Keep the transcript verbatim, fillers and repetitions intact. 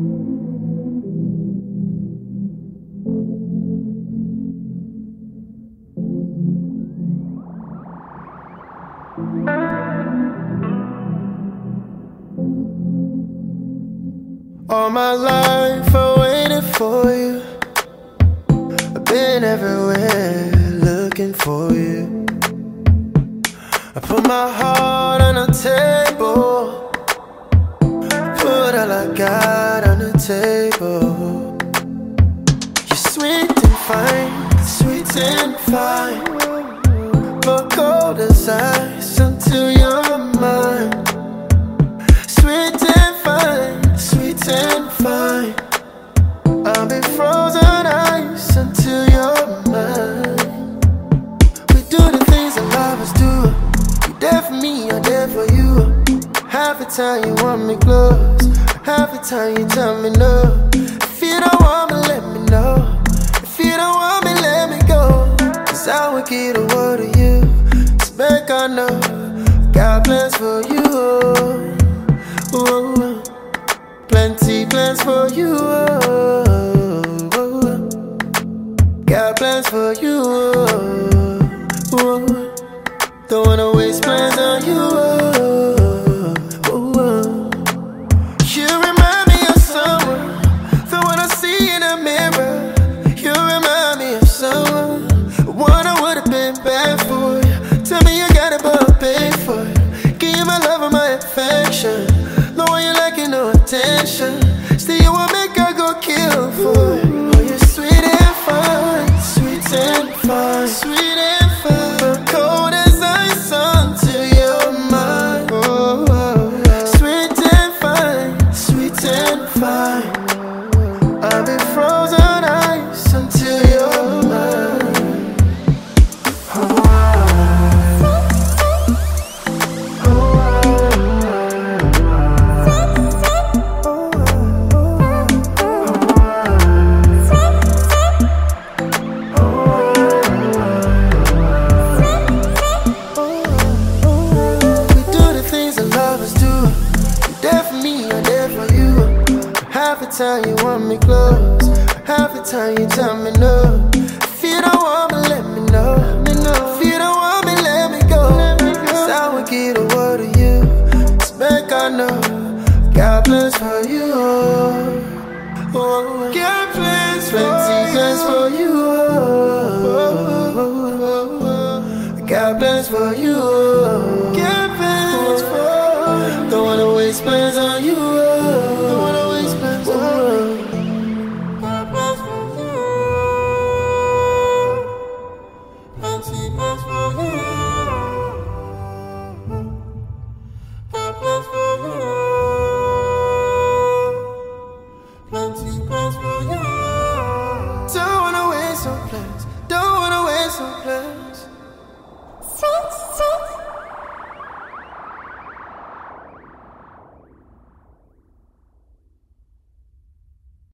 All my life I waited for you. I've been everywhere looking for you. I put my heart on the table, put all I got on the table. You're sweet and fine, sweet and fine, but cold as ice until you're mine. Sweet and fine, sweet and fine, I'll be frozen ice until you're mine. We do the things that lovers do. You there for me, I'm there for you. Half the time you want me close, half the time you tell me no. If you don't want me, let me know. If you don't want me, let me go. Cause I will get a word of you. It's back, I know got plans for you. Ooh, plenty plans for you. Ooh, got plans for you. Ooh, don't wanna waste plans on you. Ooh, you remind me of someone, the one I see in the mirror. You remind me of someone, one I would've been bad for you. Tell me you got it, but I'll pay for it. Give you my love and my affection. No one you like, no attention. Still you want me, I go kill for it. Oh, you're sweet and fine, sweet and fine, sweet and fine, but cold as ice until you're mine. Oh, oh, oh. Sweet and fine, sweet and fine, I'll be frozen ice until you're mine. Oh, half the time you want me close, half the time you tell me no. If you don't want me, let me know. If you don't want me, let me go. Cause I will get a word of you. It's back, I know got plans for you. Oh, got plans for plenty plans for you. Oh, got plans for you. Got plans for you. Don't wanna waste plans on you.